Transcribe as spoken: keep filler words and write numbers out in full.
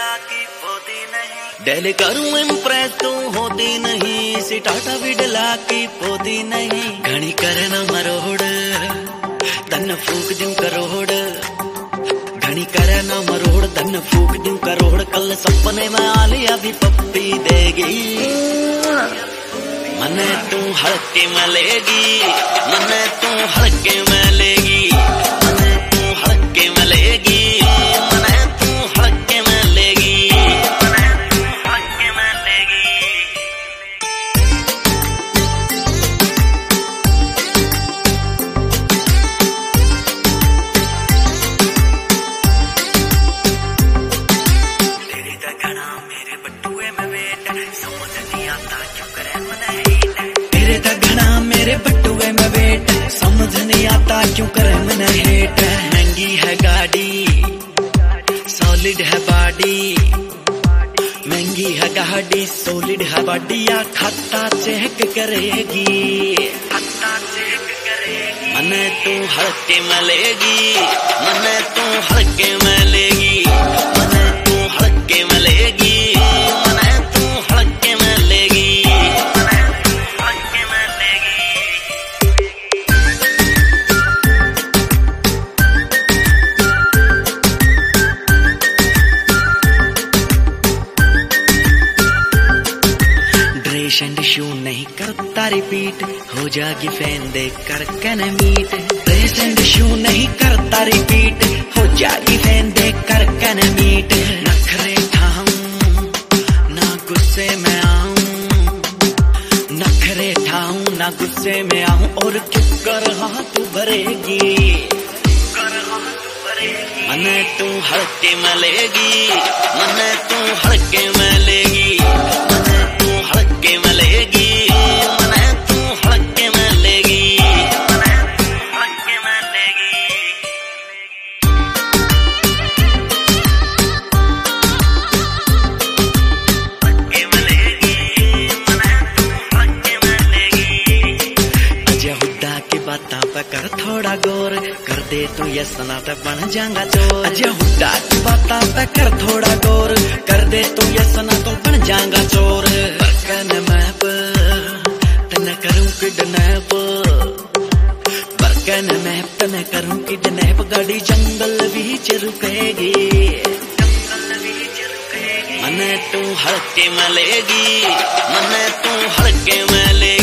Del करूं impress तू होती नहीं, सिटाटा भी डला की पोती नहीं। घणी करना मरोड़ तन फूक दूं करोड़, घणी करना मरोड़ तन फूक दूं करोड़। कल सपने में आलिया भी पप्पी देगी, मने तू हल्के में लेगी, मने तू हल्के में लेगी, मने तू हल्के में लेगी, मने तू हल्के में लेगी, मने तू हल्के में लेगी। तेरी तगड़ा मेरे बटुए में वेट, समझ नहीं आता क्यों करे मने तेरे तगड़ा मेरे बटुए में वेट, समझ नहीं आता क्यों करे मैंने हेट। महंगी है गाड़ी सॉलिड है बॉडी, महंगी है गाड़ी सॉलिड है बॉडी। या खाता चेक करेगी, खाता चेक करेगी। मने तू हल्के में लेगी, मने तू हल्के में लेगी, मने तू हल्के में लेगी, मने तू हल्के में लेगी। ड्रेस एंड शू नहीं करता रिपीट, हो जागी फैन देख कर कने मीट। ड्रेस एंड शू नहीं करता रिपीट, हो जागी फैन देख कर कने मीट। नखरे ठाऊं ना गुस्से में आऊं, नखरे ठाऊं ना गुस्से में आऊं। और चुप कर हाँ तू भरेगी, मने तू हल्के में लेगी, मने तू हल्के में लेगी, मने तू हल्के में लेगी, मने तू हल्के में लेगी, मने तू हल्के में लेगी। हल्के में लेगी, मने तू हल्के में लेगी। अजय हुड्डा की बातां पे कर थोड़ा गौर, कर दे तू ये सना तो बन जाएगा चोर। अजय हुड्डा की बातां पे कर थोड़ा गौर, कर दे तू ये सना तो बन जाएगा चोर। बरकन मैप तने करूं किडनैप, बरकन मैप तने करूं किडनैप। गाड़ी जंगल बीच रुकेगी, जंगल बीच रुकेगी। मने तू हल्के में लेगी, मने तू हल्के में लेगी।